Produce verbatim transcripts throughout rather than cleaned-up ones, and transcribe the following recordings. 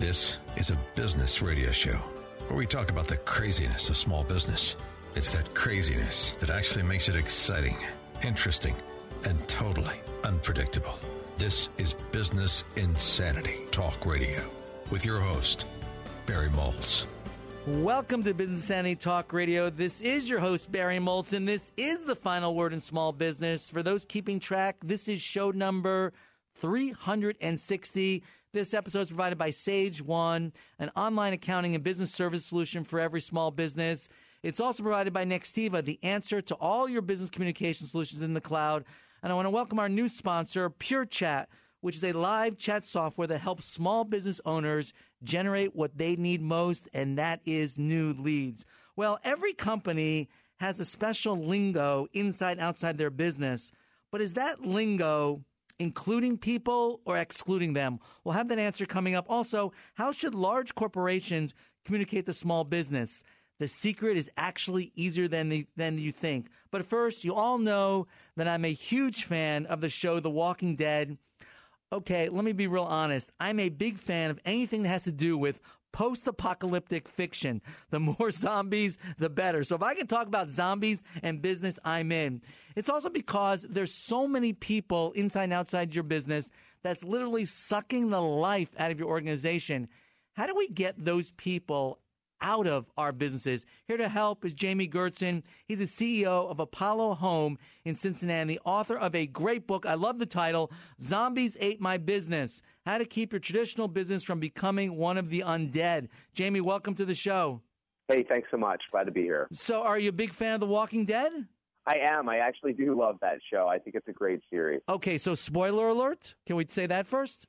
This is a business radio show where we talk about the craziness of small business. It's that craziness that actually makes it exciting, interesting, and totally unpredictable. This is Business Insanity Talk Radio with your host, Barry Moltz. Welcome to Business Insanity Talk Radio. This is your host, Barry Moltz, and this is the final word in small business. For those keeping track, this is show number three hundred sixty. This episode is provided by Sage One, an online accounting and business service solution for every small business. It's also provided by Nextiva, the answer to all your business communication solutions in the cloud. And I want to welcome our new sponsor, Pure Chat, which is a live chat software that helps small business owners generate what they need most, and that is new leads. Well, every company has a special lingo inside and outside their business, but is that lingo including people or excluding them? We'll have that answer coming up. Also, how should large corporations communicate to small business? The secret is actually easier than the, than you think. But first, you all know that I'm a huge fan of the show The Walking Dead. Okay, let me be real honest. I'm a big fan of anything that has to do with post-apocalyptic fiction. The more zombies, the better. So if I can talk about zombies and business, I'm in. It's also because there's so many people inside and outside your business that's literally sucking the life out of your organization. How do we get those people out of our businesses? Here to help is Jamie Gertzen. He's the C E O of Apollo Home in Cincinnati, the author of a great book. I love the title, Zombies Ate My Business, How to Keep Your Traditional Business from Becoming One of the Undead. Jamie, welcome to the show. Hey, thanks so much. Glad to be here. So are you a big fan of The Walking Dead? I am. I actually do love that show. I think it's a great series. Okay, so spoiler alert. Can we say that first?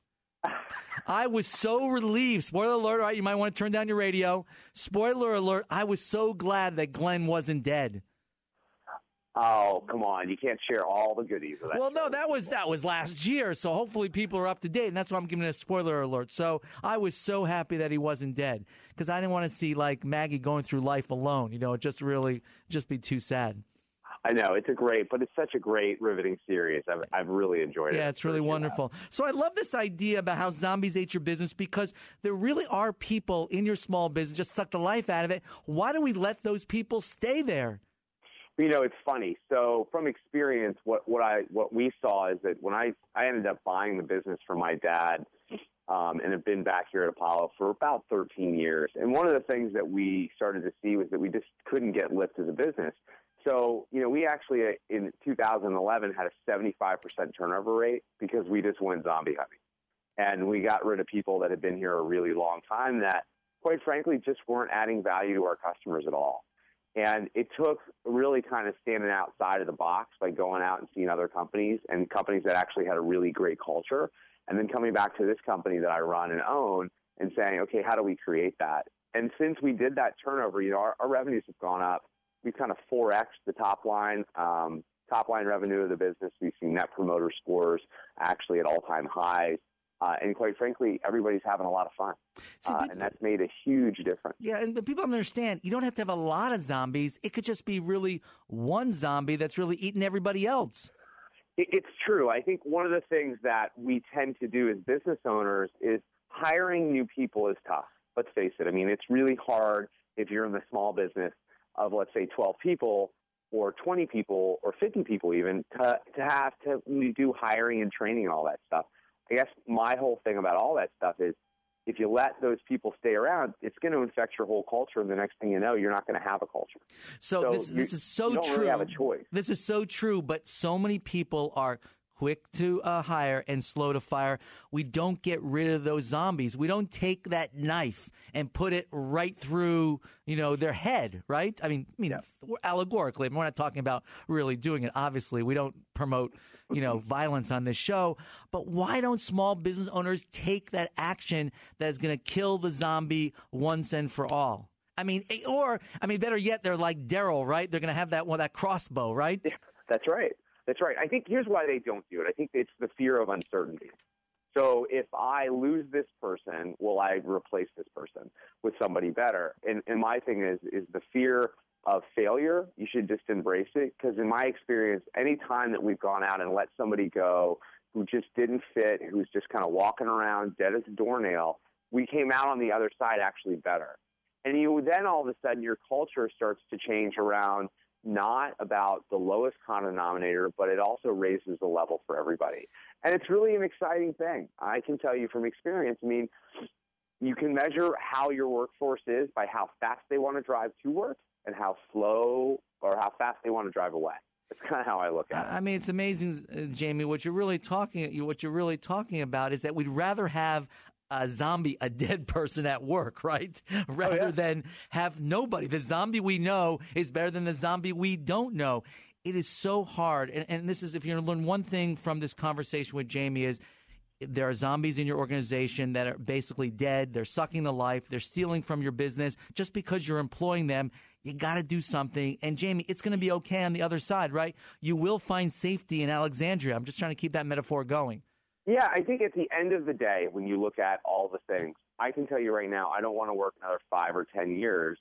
I was so relieved. Spoiler alert. All right, you might want to turn down your radio. Spoiler alert. I was so glad that Glenn wasn't dead. Oh, come on. You can't share all the goodies of that. Well, show. no, that was that was last year, so hopefully people are up to date, and that's why I'm giving it a spoiler alert. So I was so happy that he wasn't dead because I didn't want to see, like, Maggie going through life alone. You know, it just really just be too sad. I know. It's a great, but it's such a great, riveting series. I've, I've really enjoyed it. Yeah, it's really wonderful. So I love this idea about how zombies ate your business because there really are people in your small business just suck the life out of it. Why do we let those people stay there? You know, it's funny. So from experience, what, what I what we saw is that when I, I ended up buying the business from my dad um, and have been back here at Apollo for about thirteen years. And one of the things that we started to see was that we just couldn't get lift as a business. So, you know, we actually, in two thousand eleven, had a seventy-five percent turnover rate because we just went zombie hunting. And we got rid of people that had been here a really long time that, quite frankly, just weren't adding value to our customers at all. And it took really kind of standing outside of the box by going out and seeing other companies and companies that actually had a really great culture, and then coming back to this company that I run and own and saying, okay, how do we create that? And since we did that turnover, you know, our, our revenues have gone up. We've kind of four X the top line, um, top line revenue of the business. We've seen net promoter scores actually at all-time highs. Uh, and quite frankly, everybody's having a lot of fun. See, uh, people, and that's made a huge difference. Yeah, and people don't understand, you don't have to have a lot of zombies. It could just be really one zombie that's really eating everybody else. It, it's true. I think one of the things that we tend to do as business owners is hiring new people is tough. Let's face it. I mean, it's really hard if you're in the small business of, let's say, twelve people or twenty people or fifty people even, to, to have to do hiring and training and all that stuff. I guess my whole thing about all that stuff is if you let those people stay around, it's going to infect your whole culture, and the next thing you know, you're not going to have a culture. So, so this, this is so you don't true. Really have a choice. This is so true, but so many people are quick to uh, hire and slow to fire. We don't get rid of those zombies. We don't take that knife and put it right through, you know, their head, right? I mean, I mean, yeah. allegorically, I mean, we're not talking about really doing it. Obviously, we don't promote, you know, violence on this show. But why don't small business owners take that action that is going to kill the zombie once and for all? I mean, or, I mean, better yet, they're like Daryl, right? They're going to have that one, that crossbow, right? Yeah, that's right. That's right. I think here's why they don't do it. I think it's the fear of uncertainty. So if I lose this person, will I replace this person with somebody better? And, and my thing is, is the fear of failure. You should just embrace it, because in my experience, any time that we've gone out and let somebody go who just didn't fit, who's just kind of walking around dead as a doornail, we came out on the other side actually better. And you then all of a sudden your culture starts to change around not about the lowest common denominator, but it also raises the level for everybody. And it's really an exciting thing. I can tell you from experience, I mean, you can measure how your workforce is by how fast they want to drive to work and how slow or how fast they want to drive away. That's kind of how I look at it. I mean, it's amazing, uh, Jamie. What you're really talking, what you're really talking about is that we'd rather have a zombie, a dead person at work, right? Rather oh, yeah. than have nobody. The zombie we know is better than the zombie we don't know. It is so hard. And, and this is, if you're going to learn one thing from this conversation with Jamie, is there are zombies in your organization that are basically dead. They're sucking the life. They're stealing from your business. Just because you're employing them, you got to do something. And, Jamie, it's going to be okay on the other side, right? You will find safety in Alexandria. I'm just trying to keep that metaphor going. Yeah, I think at the end of the day, when you look at all the things, I can tell you right now, I don't want to work another five or ten years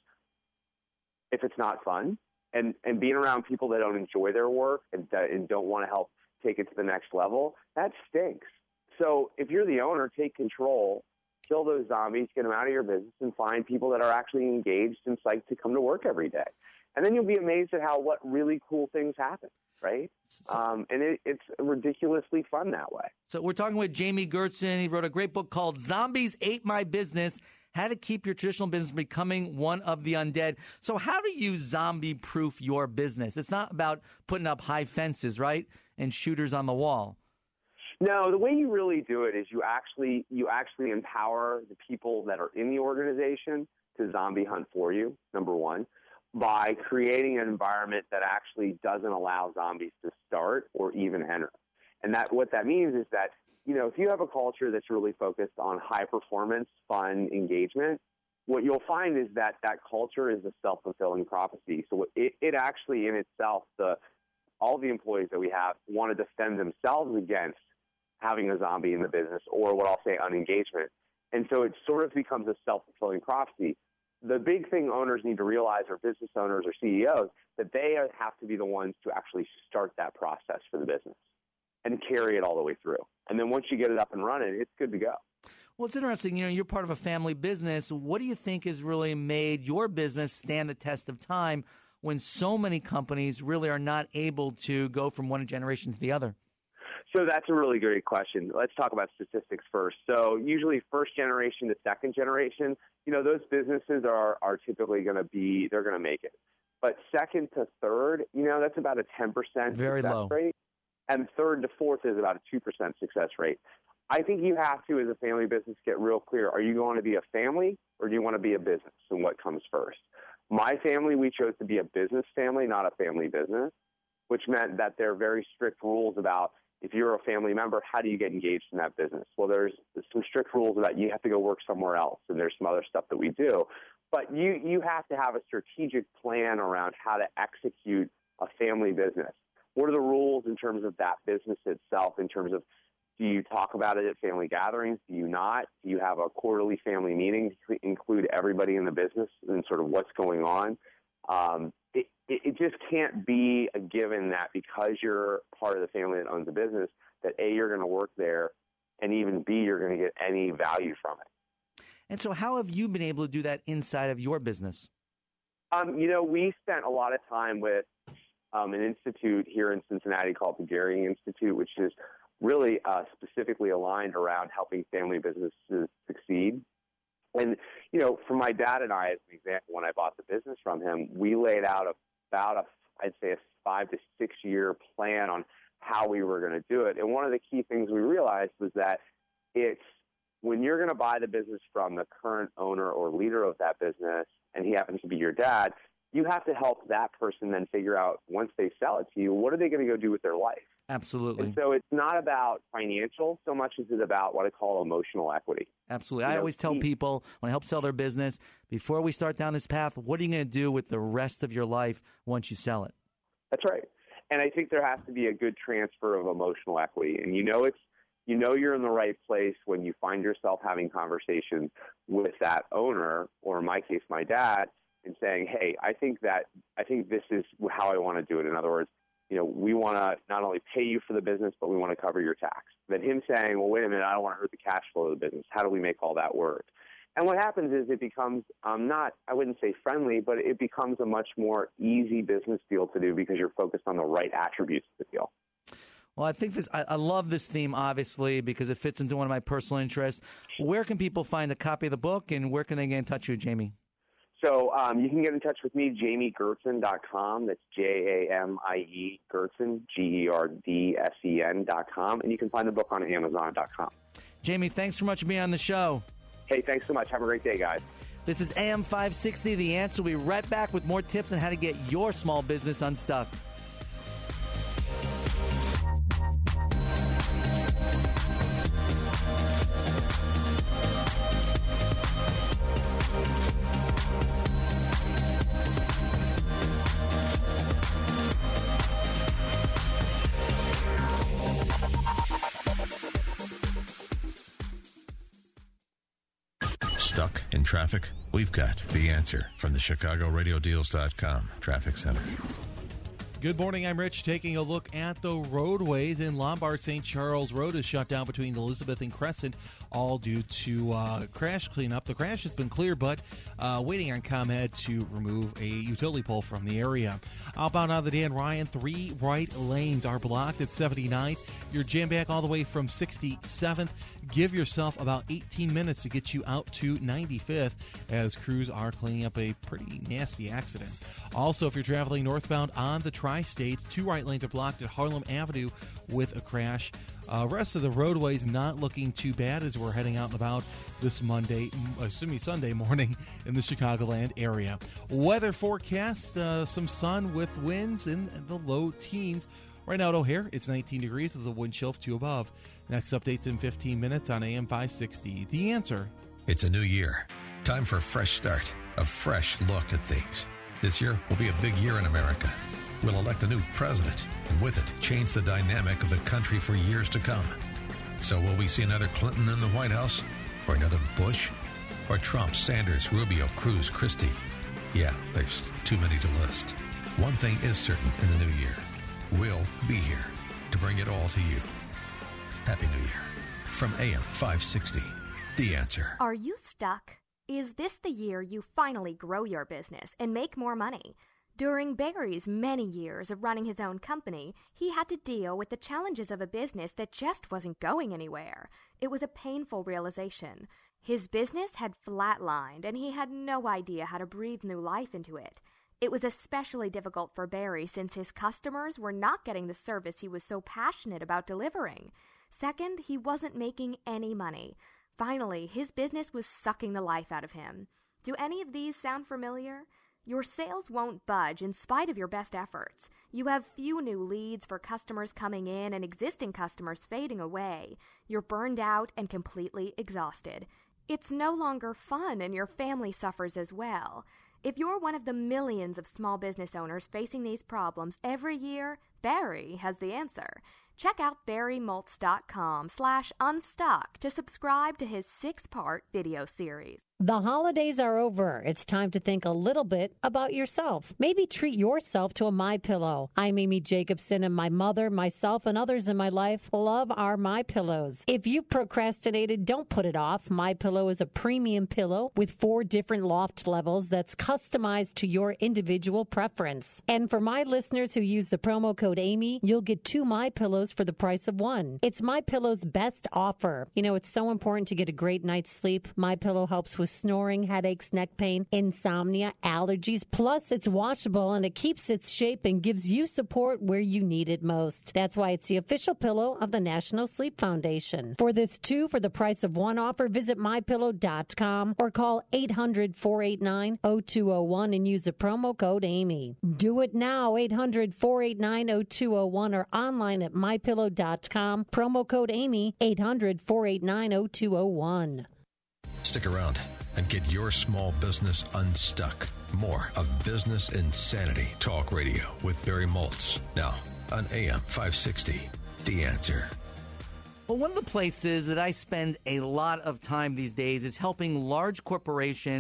if it's not fun. And and being around people that don't enjoy their work and, and don't want to help take it to the next level, that stinks. So if you're the owner, take control, kill those zombies, get them out of your business, and find people that are actually engaged and psyched to come to work every day. And then you'll be amazed at how what really cool things happen, right? Um, and it, it's ridiculously fun that way. So we're talking with Jamie Gertzen. He wrote a great book called Zombies Ate My Business, How to Keep Your Traditional Business from Becoming One of the Undead. So how do you zombie-proof your business? It's not about putting up high fences, right, and shooters on the wall. No, the way you really do it is you actually you actually empower the people that are in the organization to zombie hunt for you, number one, by creating an environment that actually doesn't allow zombies to start or even enter. And that what that means is that, you know, if you have a culture that's really focused on high performance, fun, engagement, what you'll find is that that culture is a self-fulfilling prophecy. So it, it actually in itself, the all the employees that we have want to defend themselves against having a zombie in the business, or what I'll say, unengagement. And so it sort of becomes a self-fulfilling prophecy. The big thing owners need to realize, or business owners or C E Os, that they have to be the ones to actually start that process for the business and carry it all the way through. And then once you get it up and running, it's good to go. Well, it's interesting. You know, you're part of a family business. What do you think has really made your business stand the test of time when so many companies really are not able to go from one generation to the other? So that's a really great question. Let's talk about statistics first. So usually first generation to second generation, you know, those businesses are, are typically going to be, they're going to make it. But second to third, you know, that's about a ten percent Very success low. rate. And third to fourth is about a two percent success rate. I think you have to, as a family business, get real clear. Are you going to be a family or do you want to be a business, and what comes first? My family, we chose to be a business family, not a family business, which meant that there are very strict rules about if you're a family member, how do you get engaged in that business? Well, there's some strict rules about you have to go work somewhere else, and there's some other stuff that we do. But you, you have to have a strategic plan around how to execute a family business. What are the rules in terms of that business itself, in terms of do you talk about it at family gatherings? Do you not? Do you have a quarterly family meeting to include everybody in the business and sort of what's going on? Um, it, it just can't be a given that because you're part of the family that owns a business, that A, you're going to work there, and even B, you're going to get any value from it. And so how have you been able to do that inside of your business? Um, you know, we spent a lot of time with um, an institute here in Cincinnati called the Gehring Institute, which is really uh, specifically aligned around helping family businesses succeed. And, you know, for my dad and I, as an example, when I bought the business from him, we laid out about, a, I'd say, a five to six year plan on how we were going to do it. And one of the key things we realized was that it's when you're going to buy the business from the current owner or leader of that business, and he happens to be your dad, you have to help that person then figure out, once they sell it to you, what are they going to go do with their life? Absolutely. And so it's not about financial so much as it's about what I call emotional equity. Absolutely. You I know, always tell he, people when I help sell their business, before we start down this path, what are you going to do with the rest of your life once you sell it? That's right. And I think there has to be a good transfer of emotional equity. And you know it's you know you're in the right place when you find yourself having conversations with that owner, or in my case, my dad, and saying, hey, I think that I think this is how I want to do it. In other words, you know, we want to not only pay you for the business, but we want to cover your tax. Then him saying, well, wait a minute, I don't want to hurt the cash flow of the business. How do we make all that work? And what happens is it becomes um, not, I wouldn't say friendly, but it becomes a much more easy business deal to do because you're focused on the right attributes of the deal. Well, I think this, I, I love this theme, obviously, because it fits into one of my personal interests. Where can people find a copy of the book, and where can they get in touch with you, Jamie? So um, you can get in touch with me, jamie gertzen dot com. That's J A M I E Gertzen, G E R D S E N dot com. And you can find the book on amazon dot com. Jamie, thanks so much for being on the show. Hey, thanks so much. Have a great day, guys. This is A M five sixty, The Answer. We'll be right back with more tips on how to get your small business unstuck. Stuck in traffic? We've got the answer from the Chicago Radio Deals dot com Traffic Center. Good morning, I'm Rich. Taking a look at the roadways in Lombard. Saint Charles Road is shut down between Elizabeth and Crescent, all due to uh, crash cleanup. The crash has been cleared, but uh, waiting on ComEd to remove a utility pole from the area. Outbound on the Dan Ryan, three right lanes are blocked at seventy-ninth. You're jammed back all the way from sixty-seventh. Give yourself about eighteen minutes to get you out to ninety-fifth as crews are cleaning up a pretty nasty accident. Also, if you're traveling northbound on the Tri-State, two right lanes are blocked at Harlem Avenue with a crash. Uh, rest of the roadways not looking too bad as we're heading out and about this Monday, excuse me, Sunday morning in the Chicagoland area. Weather forecast, uh, some sun with winds in the low teens. Right now at O'Hare, it's nineteen degrees with a wind chill of two above. Next update's in fifteen minutes on A M five sixty. The Answer. It's a new year. Time for a fresh start, a fresh look at things. This year will be a big year in America. We'll elect a new president, and with it, change the dynamic of the country for years to come. So will we see another Clinton in the White House? Or another Bush? Or Trump, Sanders, Rubio, Cruz, Christie? Yeah, there's too many to list. One thing is certain in the new year. We'll be here to bring it all to you. Happy New Year. From A M five sixty, The Answer. Are you stuck? Is this the year you finally grow your business and make more money? During Barry's many years of running his own company, he had to deal with the challenges of a business that just wasn't going anywhere. It was a painful realization. His business had flatlined, and he had no idea how to breathe new life into it. It was especially difficult for Barry since his customers were not getting the service he was so passionate about delivering. Second, he wasn't making any money. Finally, his business was sucking the life out of him. Do any of these sound familiar? Your sales won't budge in spite of your best efforts. You have few new leads for customers coming in and existing customers fading away. You're burned out and completely exhausted. It's no longer fun, and your family suffers as well. If you're one of the millions of small business owners facing these problems every year, Barry has the answer. Check out barry moltz dot com slash unstuck to subscribe to his six-part video series. The holidays are over. It's time to think a little bit about yourself. Maybe treat yourself to a MyPillow. I'm Amy Jacobson, and my mother, myself, and others in my life love our MyPillows. If you've procrastinated, don't put it off. MyPillow is a premium pillow with four different loft levels that's customized to your individual preference. And for my listeners who use the promo code Amy, you'll get two MyPillows for the price of one. It's MyPillow's best offer. You know, it's so important to get a great night's sleep. MyPillow helps with snoring, headaches, neck pain, insomnia, allergies. Plus, it's washable and it keeps its shape and gives you support where you need it most. That's why it's the official pillow of the National Sleep Foundation. For this two for the price of one offer, visit my pillow dot com or call eight hundred, four eight nine, oh two oh one and use the promo code Amy. Do it now, eight hundred, four eight nine, oh two oh one or online at my pillow dot com. Promo code Amy, eight hundred, four eight nine, oh two oh one. Stick around and get your small business unstuck. More of Business Insanity Talk Radio with Barry Moltz. Now on A M five sixty, The Answer. Well, one of the places that I spend a lot of time these days is helping large corporations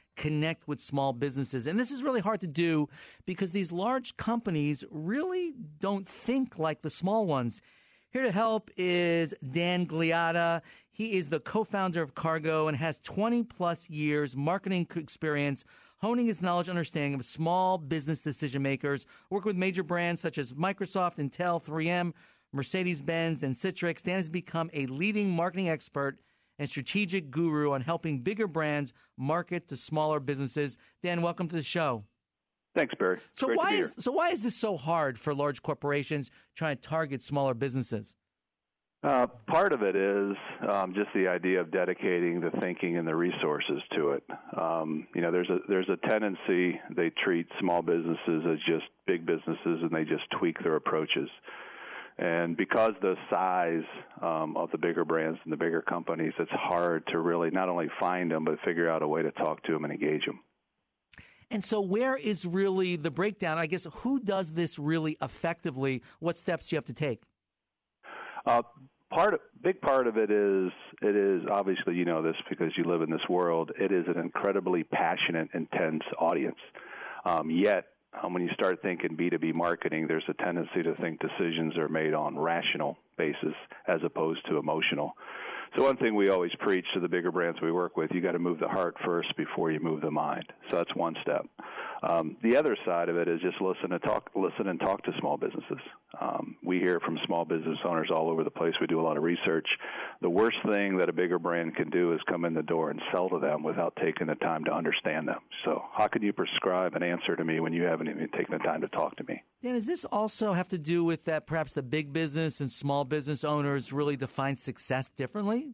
connect with small businesses. And this is really hard to do because these large companies really don't think like the small ones. Here to help is Dan Gliotta. He is the co-founder of Cargo and has twenty plus years marketing experience, honing his knowledge and understanding of small business decision makers, working with major brands such as Microsoft, Intel, three M, Mercedes-Benz, and Citrix. Dan has become a leading marketing expert and strategic guru on helping bigger brands market to smaller businesses. Dan, welcome to the show. Thanks, Barry. So Great why to be is here. so why is this so hard for large corporations trying to target smaller businesses? Uh, part of it is um, just the idea of dedicating the thinking and the resources to it. Um, you know, there's a there's a tendency they treat small businesses as just big businesses, and they just tweak their approaches. And because the size um, of the bigger brands and the bigger companies, it's hard to really not only find them, but figure out a way to talk to them and engage them. And so where is really the breakdown? I guess who does this really effectively? What steps do you have to take? Uh, part, of, big part of it is, it is obviously, you know this because you live in this world, it is an incredibly passionate, intense audience. Um, yet, um, when you start thinking B two B marketing, there's a tendency to think decisions are made on rational basis as opposed to emotional. So one thing we always preach to the bigger brands we work with, you got to move the heart first before you move the mind. So that's one step. Um, the other side of it is just listen and talk, listen and talk to small businesses. Um, we hear from small business owners all over the place. We do a lot of research. The worst thing that a bigger brand can do is come in the door and sell to them without taking the time to understand them. So how can you prescribe an answer to me when you haven't even taken the time to talk to me? Dan, does this also have to do with that perhaps the big business and small business owners really define success differently?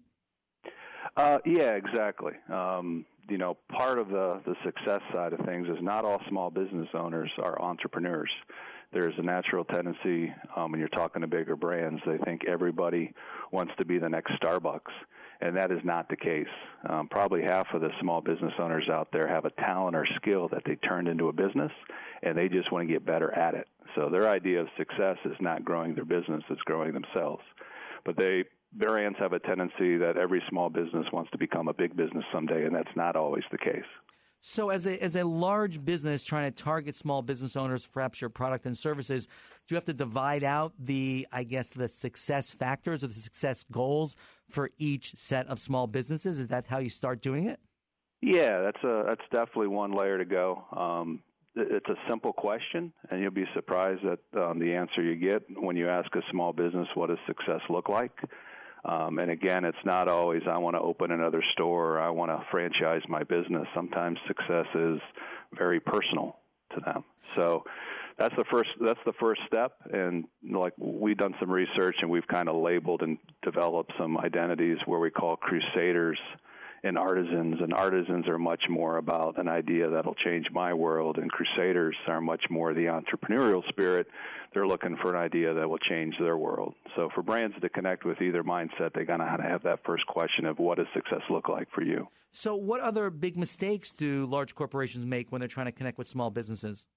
Uh, yeah, exactly. Um, you know, part of the, the success side of things is not all small business owners are entrepreneurs. There's a natural tendency um, when you're talking to bigger brands, they think everybody wants to be the next Starbucks, and that is not the case. Um, probably half of the small business owners out there have a talent or skill that they turned into a business, and they just want to get better at it. So their idea of success is not growing their business, it's growing themselves. But they brands have a tendency that every small business wants to become a big business someday, and that's not always the case. So as a as a large business trying to target small business owners, perhaps your product and services, do you have to divide out the, I guess, the success factors or the success goals for each set of small businesses? Is that how you start doing it? Yeah, that's a that's definitely one layer to go. Um, it's a simple question, and you'll be surprised at um, the answer you get when you ask a small business, what does success look like? Um, and again, it's not always I want to open another store or I want to franchise my business. Sometimes success is very personal to them. So that's the first that's the first step. And like we've done some research and we've kind of labeled and developed some identities where we call crusaders and artisans. And artisans are much more about an idea that'll change my world, and crusaders are much more the entrepreneurial spirit. They're looking for an idea that will change their world. So for brands to connect with either mindset, they're going to have to have that first question of what does success look like for you? So what other big mistakes do large corporations make when they're trying to connect with small businesses?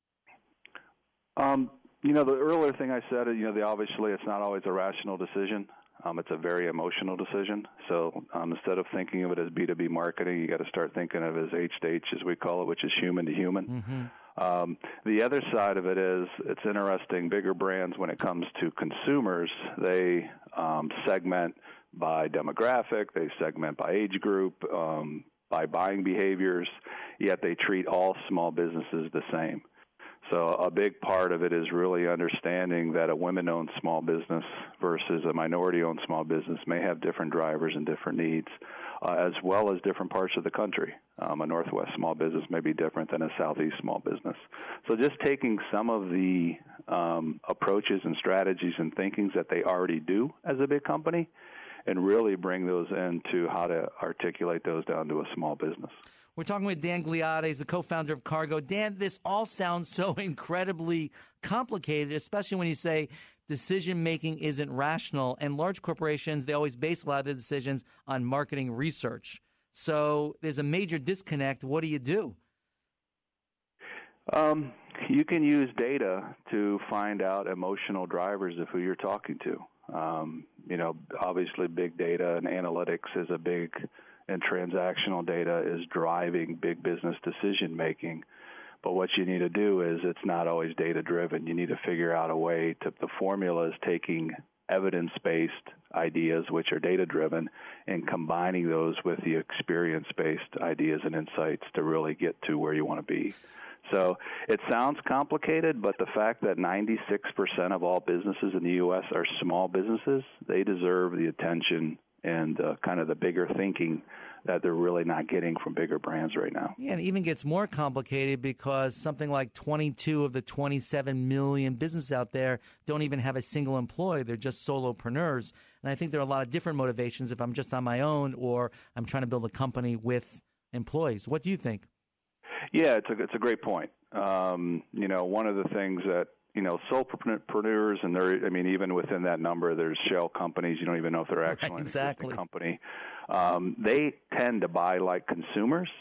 Um, you know, the earlier thing I said, you know, the, obviously it's not always a rational decision. Um, it's a very emotional decision. So um, instead of thinking of it as B two B marketing, you got to start thinking of it as H to H, as we call it, which is human to human. Mm-hmm. Um, the other side of it is it's interesting. Bigger brands, when it comes to consumers, they um, segment by demographic, they segment by age group, um, by buying behaviors, yet they treat all small businesses the same. So a big part of it is really understanding that a women-owned small business versus a minority-owned small business may have different drivers and different needs, uh, as well as different parts of the country. Um, a Northwest small business may be different than a Southeast small business. So just taking some of the um, approaches and strategies and thinkings that they already do as a big company and really bring those into how to articulate those down to a small business. We're talking with Dan Gliotta. He's the co-founder of Cargo. Dan, this all sounds so incredibly complicated, especially when you say decision-making isn't rational. And large corporations, they always base a lot of their decisions on marketing research. So there's a major disconnect. What do you do? Um, you can use data to find out emotional drivers of who you're talking to. Um, you know, obviously big data and analytics is a big and transactional data is driving big business decision making. But what you need to do is it's not always data-driven. You need to figure out a way to, the formula is taking evidence-based ideas, which are data-driven, and combining those with the experience-based ideas and insights to really get to where you want to be. So it sounds complicated, but the fact that ninety-six percent of all businesses in the U S are small businesses, they deserve the attention and uh, kind of the bigger thinking that they're really not getting from bigger brands right now. Yeah, and it even gets more complicated because something like twenty-two of the twenty-seven million businesses out there don't even have a single employee. They're just solopreneurs. And I think there are a lot of different motivations if I'm just on my own or I'm trying to build a company with employees. What do you think? Yeah, it's a, it's a great point. Um, you know, one of the things that, you know, solopreneurs, and there, I mean, even within that number, there's shell companies. You don't even know if they're actually right, exactly. an existing company. Um, they tend to buy like consumers.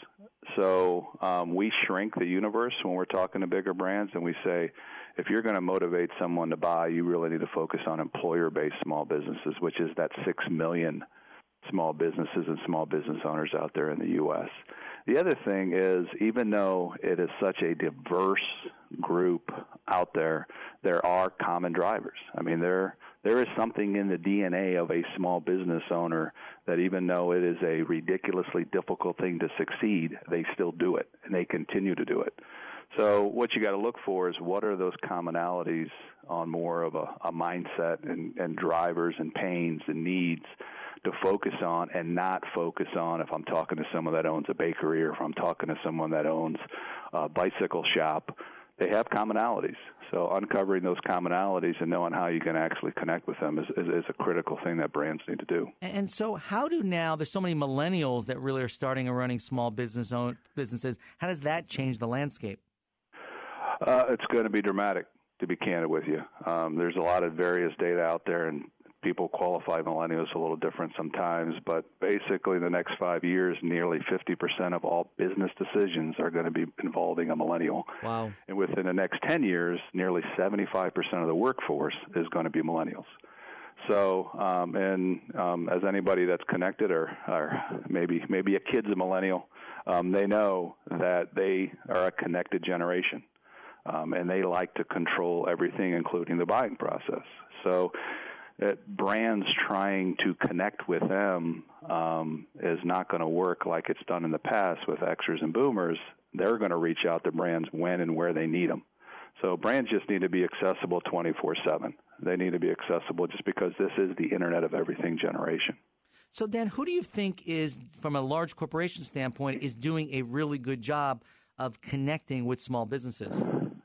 So um, we shrink the universe when we're talking to bigger brands, and we say, if you're going to motivate someone to buy, you really need to focus on employer-based small businesses, which is that six million small businesses and small business owners out there in the U S The other thing is, even though it is such a diverse group out there, there are common drivers. I mean, there there is something in the D N A of a small business owner that even though it is a ridiculously difficult thing to succeed, they still do it, and they continue to do it. So what you got to look for is what are those commonalities on more of a, a mindset and, and drivers and pains and needs to focus on, and not focus on if I'm talking to someone that owns a bakery or if I'm talking to someone that owns a bicycle shop. They have commonalities. So uncovering those commonalities and knowing how you can actually connect with them is, is, is a critical thing that brands need to do. And so how do now, there's so many millennials that really are starting and running small business own, businesses. How does that change the landscape? Uh, it's going to be dramatic, to be candid with you. Um, there's a lot of various data out there, and people qualify millennials a little different sometimes, but basically in the next five years, nearly fifty percent of all business decisions are going to be involving a millennial. Wow. And within the next ten years, nearly seventy-five percent of the workforce is going to be millennials. So, um, and um, as anybody that's connected, or, or maybe maybe a kid's a millennial, um, they know that they are a connected generation, um, and they like to control everything, including the buying process. So that brands trying to connect with them um, is not going to work like it's done in the past with Xers and Boomers. They're going to reach out to brands when and where they need them. So brands just need to be accessible twenty-four seven. They need to be accessible just because this is the Internet of Everything generation. So, Dan, who do you think is, from a large corporation standpoint, is doing a really good job of connecting with small businesses?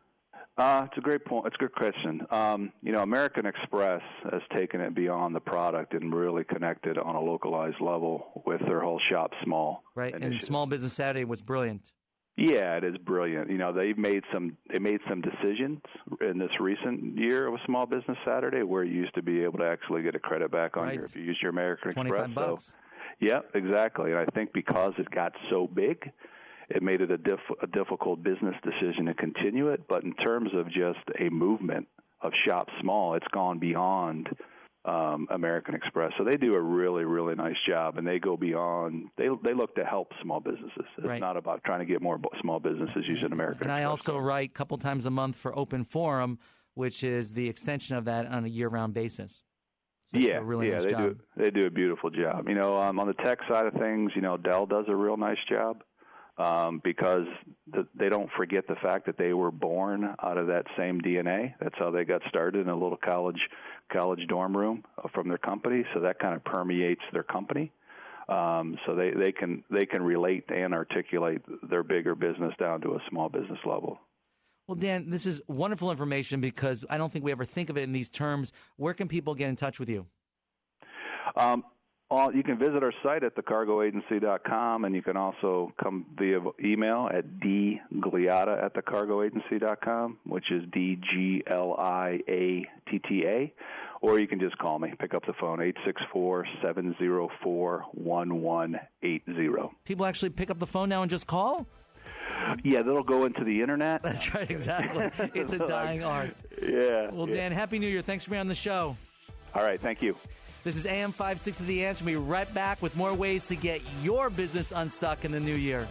Uh, it's a great point. It's a good question. Um, you know, American Express has taken it beyond the product and really connected on a localized level with their whole Shop Small Right, initiative. and Small Business Saturday was brilliant. Yeah, it is brilliant. You know, they've made some they made some decisions in this recent year of Small Business Saturday where you used to be able to actually get a credit back on Right. your if you use your American twenty-five Express. bucks. So, yeah, exactly. And I think because it got so big, it made it a, diff- a difficult business decision to continue it. But in terms of just a movement of Shop Small, it's gone beyond um, American Express. So they do a really, really nice job, and they go beyond. They they look to help small businesses. It's Right. not about trying to get more small businesses using American And Express. I also card. write a couple times a month for Open Forum, which is the extension of that on a year-round basis. So they do Yeah, a really yeah, nice they job. do. They do a beautiful job. You know, um, on the tech side of things, you know, Dell does a real nice job. Um, because the, they don't forget the fact that they were born out of that same D N A. That's how they got started in a little college college dorm room from their company. So that kind of permeates their company. Um, so they, they can they can relate and articulate their bigger business down to a small business level. Well, Dan, this is wonderful information because I don't think we ever think of it in these terms. Where can people get in touch with you? Um, Well, you can visit our site at the cargo agency dot com, and you can also come via email at d gliata at the cargo agency dot com, which is D G L I A T T A, or you can just call me. Pick up the phone, eight six four, seven zero four, one one eight zero. People actually pick up the phone now and just call? Yeah, that'll go into the Internet. That's right, exactly. It's a dying art. Yeah. Well, yeah. Dan, Happy New Year. Thanks for being on the show. All right, thank you. This is A M five sixty The Answer. We'll be right back with more ways to get your business unstuck in the new year.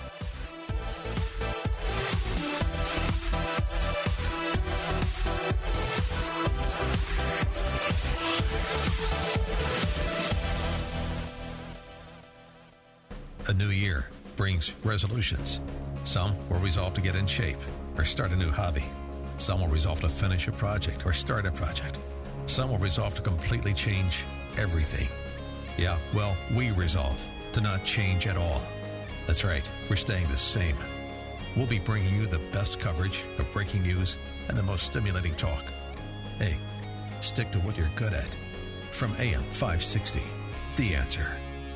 A new year brings resolutions. Some will resolve to get in shape or start a new hobby. Some will resolve to finish a project or start a project. Some will resolve to completely change everything. Yeah, well, we resolve to not change at all. That's right, we're staying the same. We'll be bringing you the best coverage of breaking news and the most stimulating talk. Hey, stick to what you're good at. From A M five sixty, The Answer.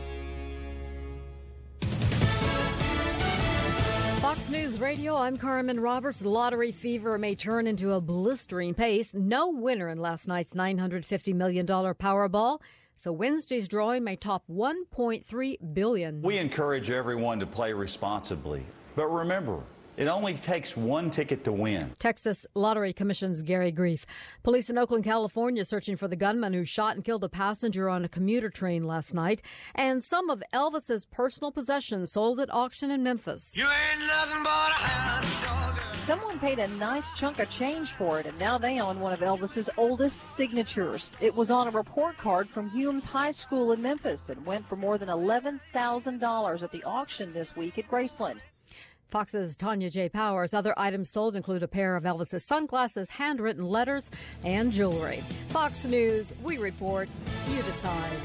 Fox News Radio, I'm Carmen Roberts. Lottery fever may turn into a blistering pace. No winner in last night's nine hundred fifty million dollars Powerball, so Wednesday's drawing may top one point three billion dollars. We encourage everyone to play responsibly, but remember, it only takes one ticket to win. Texas Lottery Commission's Gary Grief. Police in Oakland, California, searching for the gunman who shot and killed a passenger on a commuter train last night. And some of Elvis's personal possessions sold at auction in Memphis. You ain't nothing but a hound dog. Someone paid a nice chunk of change for it, and now they own one of Elvis's oldest signatures. It was on a report card from Humes High School in Memphis and went for more than eleven thousand dollars at the auction this week at Graceland. Fox's Tanya J. Powers. Other items sold include a pair of Elvis's sunglasses, handwritten letters, and jewelry. Fox News, we report, you decide.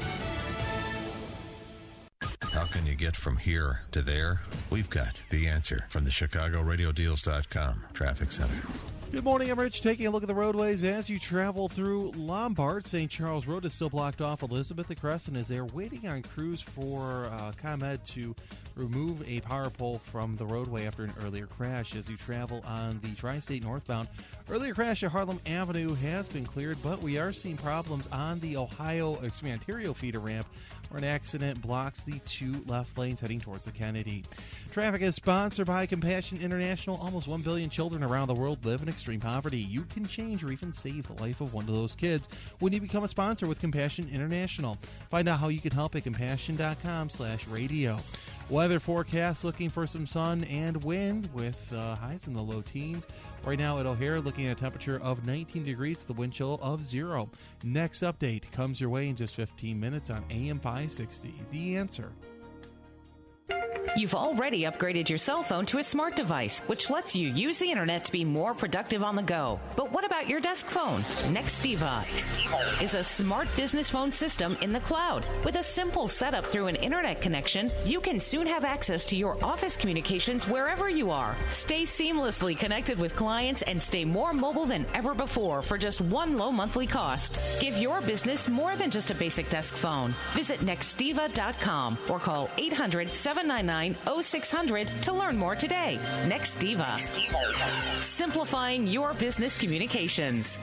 How can you get from here to there? We've got the answer from the Chicago Radio Deals dot com Traffic Center. Good morning, I'm Rich. Taking a look at the roadways as you travel through Lombard. Saint Charles Road is still blocked off. Elizabeth and Crescent is there waiting on crews for uh, ComEd to remove a power pole from the roadway after an earlier crash as you travel on the Tri-State northbound. Earlier crash at Harlem Avenue has been cleared, but we are seeing problems on the Ohio, excuse me, Ontario feeder ramp where an accident blocks the two left lanes heading towards the Kennedy. Traffic is sponsored by Compassion International. Almost one billion children around the world live in extreme poverty. You can change or even save the life of one of those kids when you become a sponsor with Compassion International. Find out how you can help at compassion dot com slash radio. Weather forecast looking for some sun and wind with uh, highs in the low teens. Right now at O'Hare, looking at a temperature of nineteen degrees, the wind chill of zero. Next update comes your way in just fifteen minutes on A M five sixty. The Answer. You've already upgraded your cell phone to a smart device, which lets you use the internet to be more productive on the go. But what about your desk phone? Nextiva is a smart business phone system in the cloud. With a simple setup through an internet connection, you can soon have access to your office communications wherever you are. Stay seamlessly connected with clients and stay more mobile than ever before for just one low monthly cost. Give your business more than just a basic desk phone. Visit nextiva dot com or call eight hundred, seven nine nine, oh six hundred to learn more today. Nextiva. Simplifying your business communications.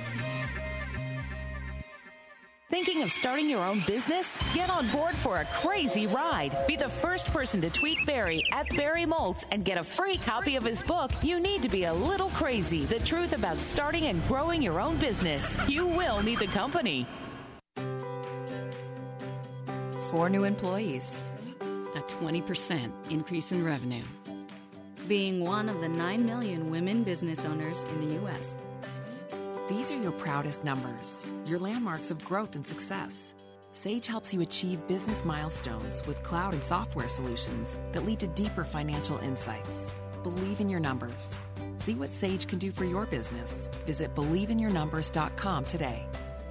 Thinking of starting your own business? Get on board for a crazy ride. Be the first person to tweet Barry at Barry Moltz and get a free copy of his book, You Need to Be a Little Crazy, The Truth About Starting and Growing Your Own Business. You will need the company. Four new employees. A twenty percent increase in revenue. Being one of the nine million women business owners in the U S These are your proudest numbers, your landmarks of growth and success. Sage helps you achieve business milestones with cloud and software solutions that lead to deeper financial insights. Believe in your numbers. See what Sage can do for your business. Visit believe in your numbers dot com today.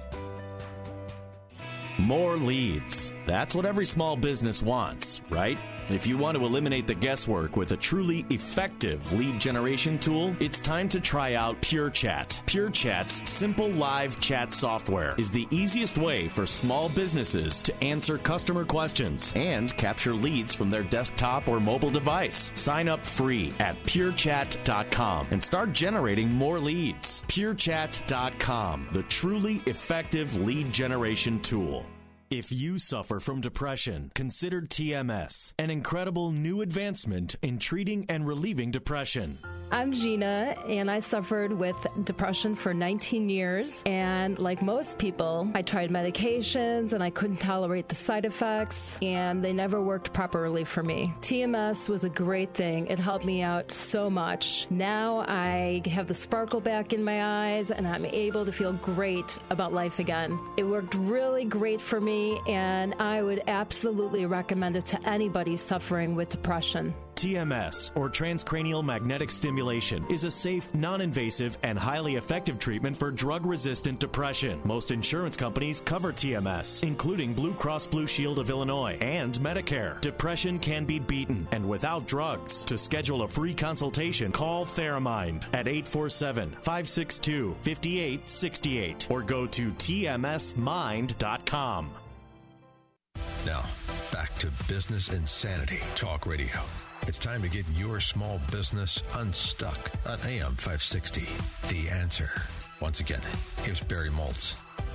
More leads. That's what every small business wants, right? If you want to eliminate the guesswork with a truly effective lead generation tool, it's time to try out PureChat. PureChat's simple live chat software is the easiest way for small businesses to answer customer questions and capture leads from their desktop or mobile device. Sign up free at pure chat dot com and start generating more leads. pure chat dot com, the truly effective lead generation tool. If you suffer from depression, consider T M S, an incredible new advancement in treating and relieving depression. I'm Gina, and I suffered with depression for nineteen years. And like most people, I tried medications, and I couldn't tolerate the side effects, and they never worked properly for me. T M S was a great thing. It helped me out so much. Now I have the sparkle back in my eyes, and I'm able to feel great about life again. It worked really great for me, and I would absolutely recommend it to anybody suffering with depression. T M S, or transcranial magnetic stimulation, is a safe, non-invasive, and highly effective treatment for drug-resistant depression. Most insurance companies cover T M S, including Blue Cross Blue Shield of Illinois and Medicare. Depression can be beaten, and without drugs. To schedule a free consultation, call Theramind at eight four seven, five six two, five eight six eight or go to T M S mind dot com. Now, back to Business Insanity Talk Radio. It's time to get your small business unstuck on A M five sixty. The Answer. Once again, here's Barry Moltz.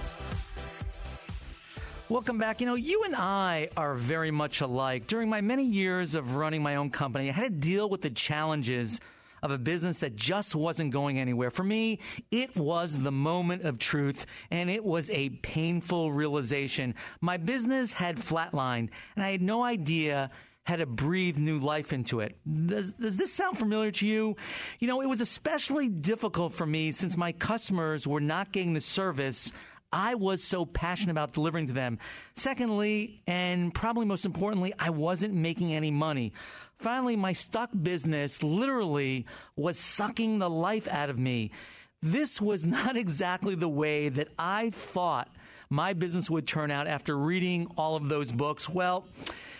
Welcome back. You know, you and I are very much alike. During my many years of running my own company, I had to deal with the challenges of a business that just wasn't going anywhere. For me, it was the moment of truth, and it was a painful realization. My business had flatlined, and I had no idea how to breathe new life into it. Does, does this sound familiar to you? You know, it was especially difficult for me since my customers were not getting the service I was so passionate about delivering to them. Secondly, and probably most importantly, I wasn't making any money. Finally, my stuck business literally was sucking the life out of me. This was not exactly the way that I thought my business would turn out after reading all of those books. Well,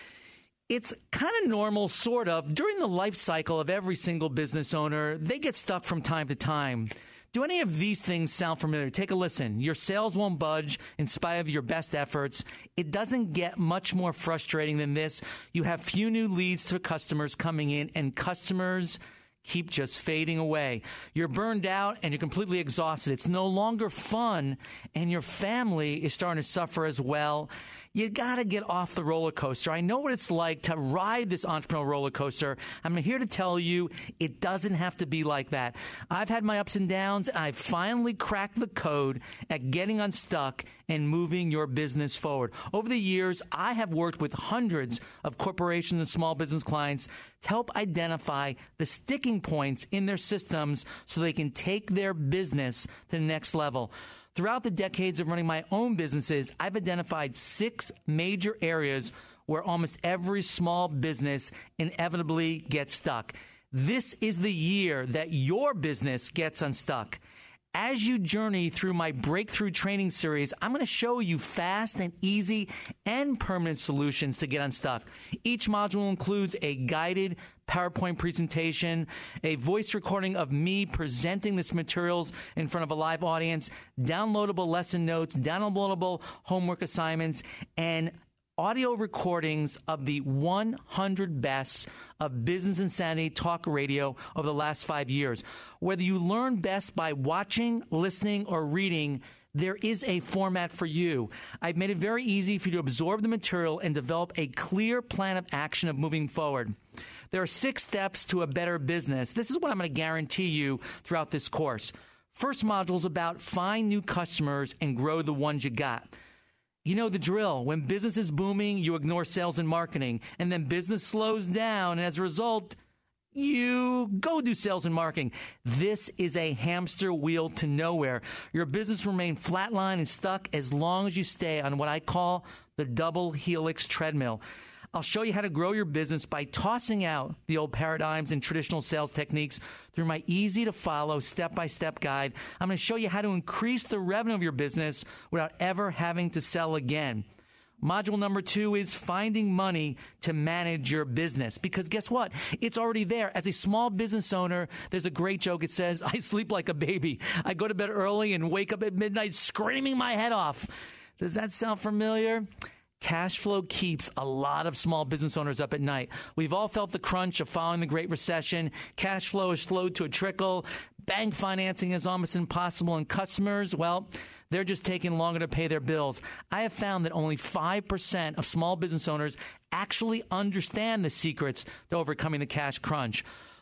it's kind of normal, sort of. During the life cycle of every single business owner, they get stuck from time to time. Do any of these things sound familiar? Take a listen. Your sales won't budge in spite of your best efforts. It doesn't get much more frustrating than this. You have few new leads to customers coming in, and customers keep just fading away. You're burned out and you're completely exhausted. It's no longer fun, and your family is starting to suffer as well. You got to get off the roller coaster. I know what it's like to ride this entrepreneurial roller coaster. I'm here to tell you it doesn't have to be like that. I've had my ups and downs, and I've finally cracked the code at getting unstuck and moving your business forward. Over the years, I have worked with hundreds of corporations and small business clients to help identify the sticking points in their systems so they can take their business to the next level. Throughout the decades of running my own businesses, I've identified six major areas where almost every small business inevitably gets stuck. This is the year that your business gets unstuck. As you journey through my breakthrough training series, I'm going to show you fast and easy and permanent solutions to get unstuck. Each module includes a guided PowerPoint presentation, a voice recording of me presenting this materials in front of a live audience, downloadable lesson notes, downloadable homework assignments, and audio recordings of the one hundred best of Business Insanity Talk Radio over the last five years. Whether you learn best by watching, listening, or reading, there is a format for you. I've made it very easy for you to absorb the material and develop a clear plan of action of moving forward. There are six steps to a better business. This is what I'm going to guarantee you throughout this course. First module is about find new customers and grow the ones you got. You know the drill. When business is booming, you ignore sales and marketing, and then business slows down, and as a result, you go do sales and marketing. This is a hamster wheel to nowhere. Your business will remain flatline and stuck as long as you stay on what I call the double helix treadmill. I'll show you how to grow your business by tossing out the old paradigms and traditional sales techniques through my easy-to-follow step-by-step guide. I'm going to show you how to increase the revenue of your business without ever having to sell again. Module number two is finding money to manage your business. Because guess what? It's already there. As a small business owner, there's a great joke. It says, I sleep like a baby. I go to bed early and wake up at midnight screaming my head off. Does that sound familiar? Cash flow keeps a lot of small business owners up at night. We've all felt the crunch of following the Great Recession. Cash flow has slowed to a trickle. Bank financing is almost impossible. And customers, well, they're just taking longer to pay their bills. I have found that only five percent of small business owners actually understand the secrets to overcoming the cash crunch.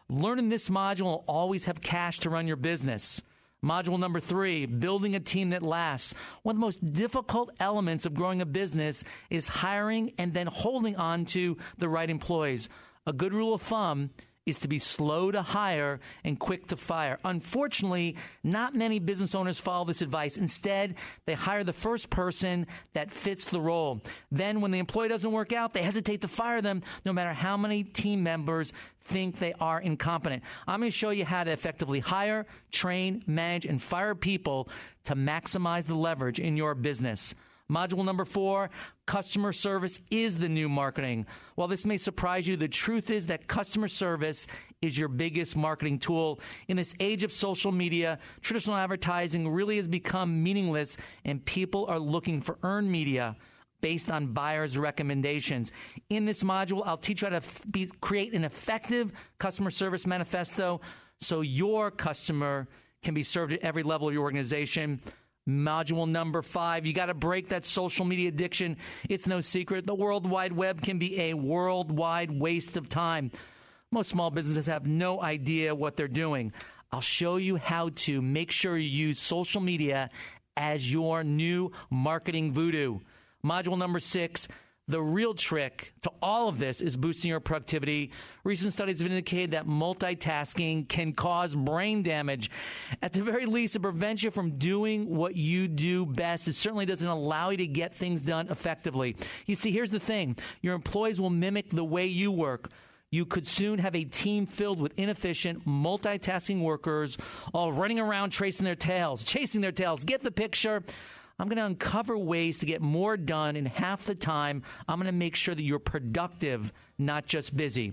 Learning this module will always have cash to run your business. Module number three, building a team that lasts. One of the most difficult elements of growing a business is hiring and then holding on to the right employees. A good rule of thumb is to be slow to hire and quick to fire. Unfortunately, not many business owners follow this advice. Instead, they hire the first person that fits the role. Then when the employee doesn't work out, they hesitate to fire them no matter how many team members think they are incompetent. I'm going to show you how to effectively hire, train, manage, and fire people to maximize the leverage in your business. Module number four, customer service is the new marketing. While this may surprise you, the truth is that customer service is your biggest marketing tool. In this age of social media, traditional advertising really has become meaningless, and people are looking for earned media based on buyers' recommendations. In this module, I'll teach you how to f- be, create an effective customer service manifesto so your customer can be served at every level of your organization. Module number five, you got to break that social media addiction. It's no secret. The World Wide Web can be a worldwide waste of time. Most small businesses have no idea what they're doing. I'll show you how to make sure you use social media as your new marketing voodoo. Module number six, the real trick to all of this is boosting your productivity. Recent studies have indicated that multitasking can cause brain damage. At the very least, it prevents you from doing what you do best. It certainly doesn't allow you to get things done effectively. You see, here's the thing. Your employees will mimic the way you work. You could soon have a team filled with inefficient, multitasking workers all running around tracing their tails, chasing their tails. Get the picture? I'm going to uncover ways to get more done in half the time. I'm going to make sure that you're productive, not just busy.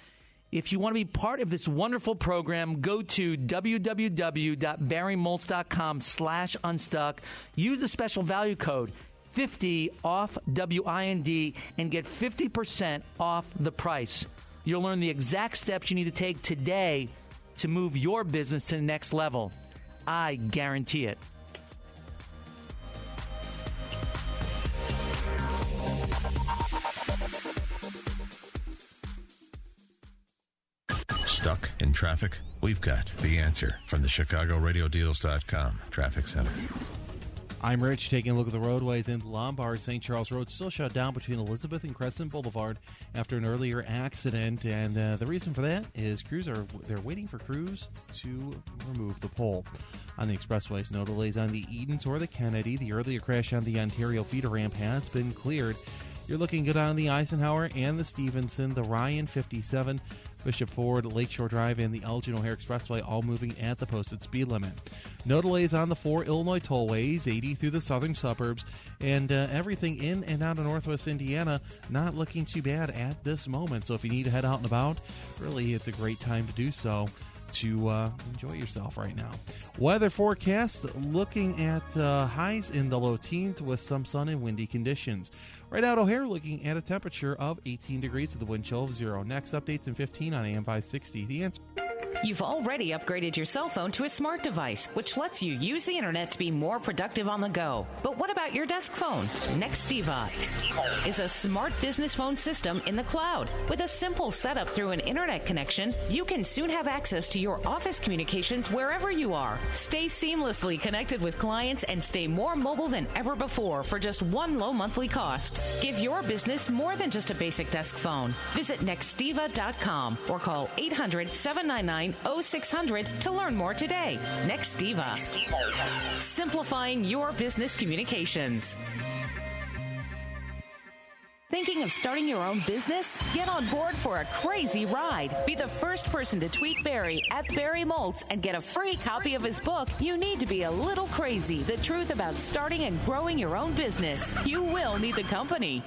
If you want to be part of this wonderful program, go to www.barrymoltz.com slash unstuck. Use the special value code fifty off W I N D and get fifty percent off the price. You'll learn the exact steps you need to take today to move your business to the next level. I guarantee it. Stuck in traffic? We've got the answer from the Chicago Radio Deals dot com Traffic Center. I'm Rich, taking a look at the roadways in Lombard. Saint Charles Road still shut down between Elizabeth and Crescent Boulevard after an earlier accident, and uh, the reason for that is crews are they're waiting for crews to remove the pole. On the expressways, no delays on the Edens or the Kennedy. The earlier crash on the Ontario feeder ramp has been cleared. You're looking good on the Eisenhower and the Stevenson, the Ryan fifty-seven, Bishop Ford, Lakeshore Drive, and the Elgin O'Hare Expressway all moving at the posted speed limit. No delays on the four Illinois tollways, eighty through the southern suburbs, and uh, everything in and out of northwest Indiana not looking too bad at this moment. So if you need to head out and about, really it's a great time to do so to uh, enjoy yourself right now. Weather forecast looking at uh, highs in the low teens with some sun and windy conditions. Right out O'Hare looking at a temperature of eighteen degrees with a wind chill of zero. Next updates in fifteen on A M five sixty. The answer. You've already upgraded your cell phone to a smart device, which lets you use the internet to be more productive on the go. But what about your desk phone? Nextiva is a smart business phone system in the cloud. With a simple setup through an internet connection, you can soon have access to your office communications wherever you are. Stay seamlessly connected with clients and stay more mobile than ever before for just one low monthly cost. Give your business more than just a basic desk phone. Visit nextiva dot com or call eight hundred, seven nine nine, oh six hundred to learn more today. Nextiva. Simplifying your business communications. Thinking of starting your own business? Get on board for a crazy ride. Be the first person to tweet Barry at Barry Moltz and get a free copy of his book, You Need to Be a Little Crazy, The Truth About Starting and Growing Your Own Business. You will need the company.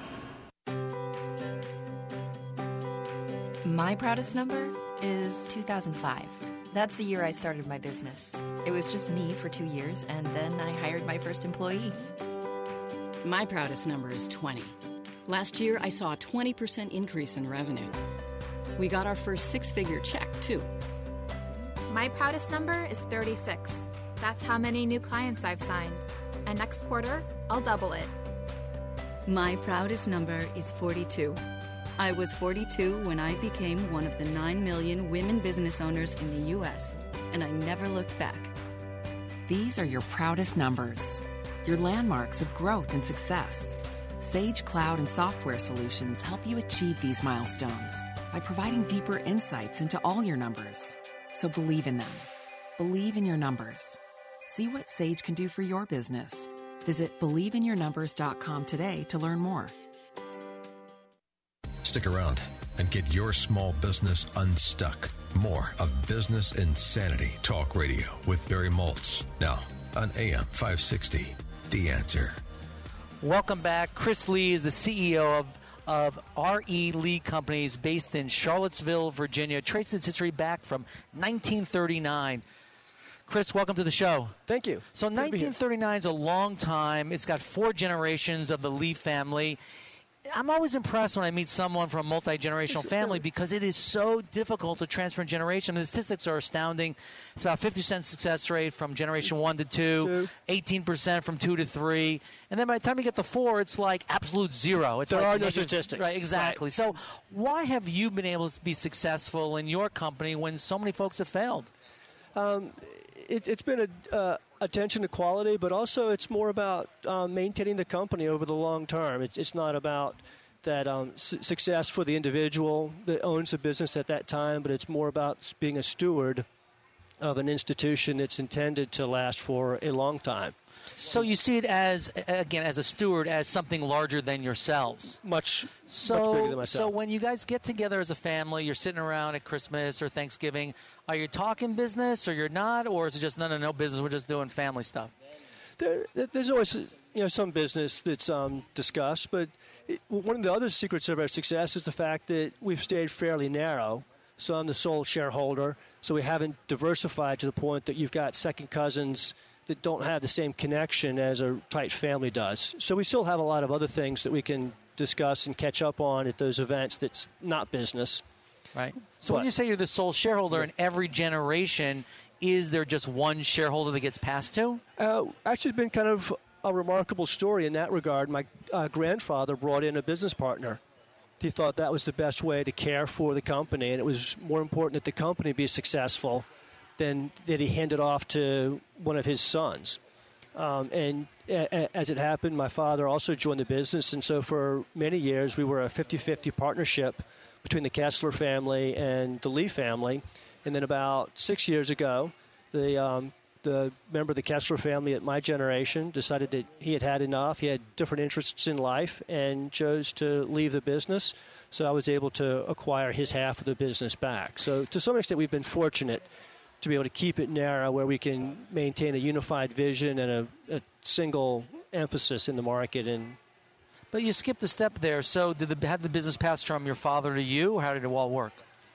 My proudest number is two thousand five. That's the year I started my business. It was just me for two years, and then I hired my first employee. My proudest number is twenty. Last year, I saw a twenty percent increase in revenue. We got our first six-figure check, too. My proudest number is thirty-six. That's how many new clients I've signed. And next quarter, I'll double it. My proudest number is forty-two. I was forty-two when I became one of the nine million women business owners in the U S, and I never looked back. These are your proudest numbers, your landmarks of growth and success. Sage Cloud and Software Solutions help you achieve these milestones by providing deeper insights into all your numbers. So believe in them. Believe in your numbers. See what Sage can do for your business. Visit believe in your numbers dot com today to learn more. Stick around and get your small business unstuck. More of Business Insanity Talk Radio with Barry Moltz. Now on A M five sixty, The Answer. Welcome back. Chris Lee is the C E O of, of R E. Lee Companies based in Charlottesville, Virginia. Traces its history back from nineteen thirty-nine. Chris, welcome to the show. Thank you. So nineteen thirty-nine is a long time. It's got four generations of the Lee family. I'm always impressed when I meet someone from a multi-generational family because it is so difficult to transfer in generation. The statistics are astounding. It's about fifty percent success rate from generation one to two, two, eighteen percent from two to three. And then by the time you get to four, it's like absolute zero. It's there like are no negative, statistics. Right, exactly. Right. So why have you been able to be successful in your company when so many folks have failed? Um, it, it's been a... Uh, attention to quality, but also it's more about um, maintaining the company over the long term. It's, it's not about that um, su- success for the individual that owns the business at that time, but it's more about being a steward of an institution that's intended to last for a long time. So you see it as, again, as a steward, as something larger than yourselves. Much, so, much bigger than myself. So when you guys get together as a family, you're sitting around at Christmas or Thanksgiving, are you talking business or you're not? Or is it just, no, no, no business, we're just doing family stuff? There, there's always, you know, some business that's um, discussed, but it, one of the other secrets of our success is the fact that we've stayed fairly narrow. So I'm the sole shareholder, so we haven't diversified to the point that you've got second cousins that don't have the same connection as a tight family does. So we still have a lot of other things that we can discuss and catch up on at those events that's not business. Right. So but, when you say you're the sole shareholder in every generation, is there just one shareholder that gets passed to? Uh, actually, it's been kind of a remarkable story in that regard. My uh, grandfather brought in a business partner. He thought that was the best way to care for the company, and it was more important that the company be successful than that he handed off to one of his sons. Um, and a, a, as it happened, my father also joined the business, and so for many years we were a fifty-fifty partnership between the Kessler family and the Lee family. And then about six years ago, the um, the member of the Kessler family at my generation decided that he had had enough. He had different interests in life and chose to leave the business. So I was able to acquire his half of the business back. So to some extent, we've been fortunate to be able to keep it narrow where we can maintain a unified vision and a, a single emphasis in the market. And But you skipped a step there. So did the, have the business pass from your father to you, or how did it all work?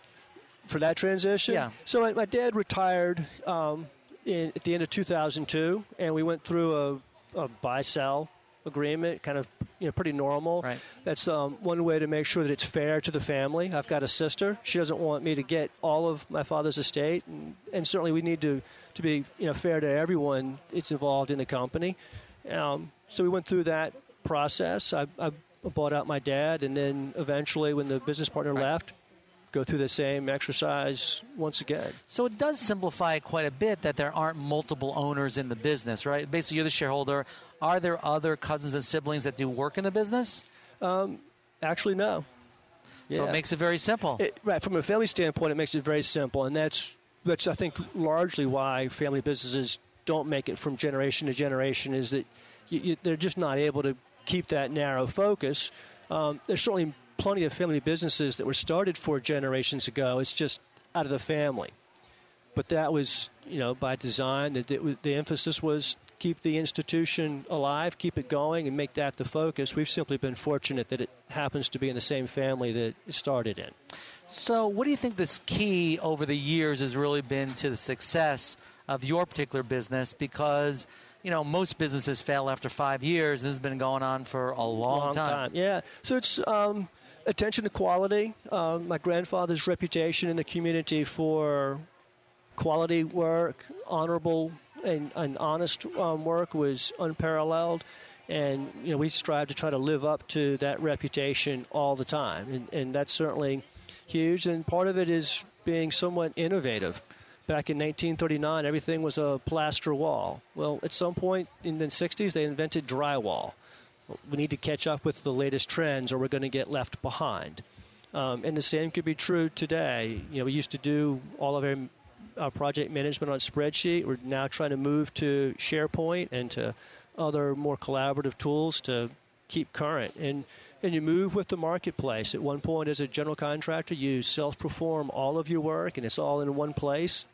For that transition? Yeah. So my, my dad retired um, in, at the end of two thousand two, and we went through a, a buy-sell agreement, kind of you know pretty normal. Right. That's um, one way to make sure that it's fair to the family. I've got a sister. She doesn't want me to get all of my father's estate, and, and certainly we need to, to be you know fair to everyone that's involved in the company. Um, so we went through that process. I, I bought out my dad, and then eventually when the business partner right. left, go through the same exercise once again. So it does simplify it quite a bit that there aren't multiple owners in the business, right? Basically, you're the shareholder. Are there other cousins and siblings that do work in the business? Um, actually, no. So yeah. it makes it very simple. It, right. From a family standpoint, it makes it very simple. And that's, that's, I think, largely why family businesses don't make it from generation to generation, is that you, you, they're just not able to keep that narrow focus. Um, there's certainly plenty of family businesses that were started four generations ago. It's just out of the family. But that was, you know, by design. That the emphasis was keep the institution alive, keep it going, and make that the focus. We've simply been fortunate that it happens to be in the same family that it started in. So what do you think this key over the years has really been to the success of your particular business? Because, you know, most businesses fail after five years. This has been going on for a long, long time. time. Yeah. So it's um, attention to quality. Um, my grandfather's reputation in the community for quality work, honorable and, and honest um, work was unparalleled. And, you know, we strive to try to live up to that reputation all the time. And, and that's certainly huge. And part of it is being somewhat innovative. Back in nineteen thirty-nine, everything was a plaster wall. Well, at some point in the sixties, they invented drywall. We need to catch up with the latest trends or we're going to get left behind. Um, and the same could be true today. You know, we used to do all of our, our project management on spreadsheet. We're now trying to move to SharePoint and to other more collaborative tools to keep current. And and you move with the marketplace. At one point, as a general contractor, you self-perform all of your work, and it's all in one place.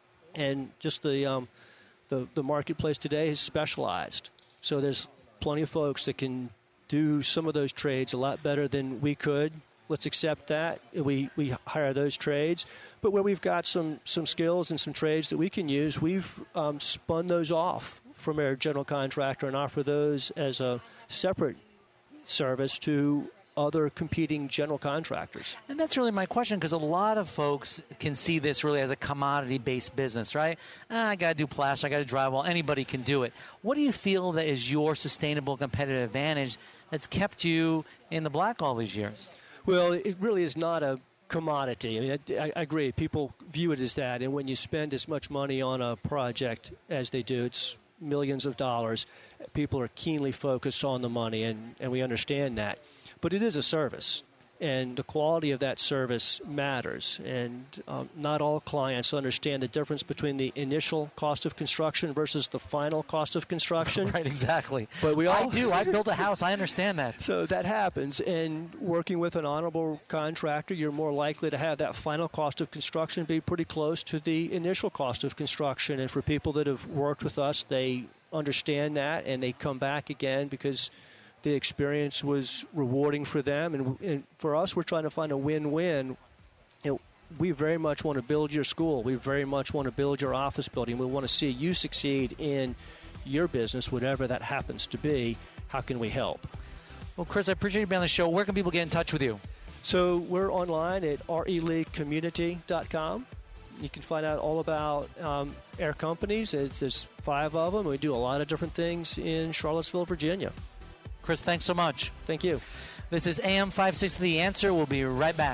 And just the um, the, the marketplace today is specialized. So there's plenty of folks that can do some of those trades a lot better than we could. Let's accept that. We we hire those trades. But where we've got some, some skills and some trades that we can use, we've um, spun those off from our general contractor and offer those as a separate service to other competing general contractors. And that's really my question, because a lot of folks can see this really as a commodity-based business, right? Ah, I got to do plaster, I got to drywall, anybody can do it. What do you feel that is your sustainable competitive advantage that's kept you in the black all these years? Well, it really is not a commodity. I mean, I, I agree. People view it as that, and when you spend as much money on a project as they do, it's millions of dollars. People are keenly focused on the money, and, and we understand that. But it is a service, and the quality of that service matters. And um, not all clients understand the difference between the initial cost of construction versus the final cost of construction. Right, exactly. But we all I do. I built a house. I understand that. So that happens. And working with an honorable contractor, you're more likely to have that final cost of construction be pretty close to the initial cost of construction. And for people that have worked with us, they understand that, and they come back again because the experience was rewarding for them. And, and for us, we're trying to find a win-win. You know, we very much want to build your school. We very much want to build your office building. We want to see you succeed in your business, whatever that happens to be. How can we help? Well, Chris, I appreciate you being on the show. Where can people get in touch with you? So we're online at R E League Community dot com. You can find out all about um, our companies. It's, there's five of them. We do a lot of different things in Charlottesville, Virginia. Chris, thanks so much. Thank you. This is A M five sixty The Answer. We'll be right back.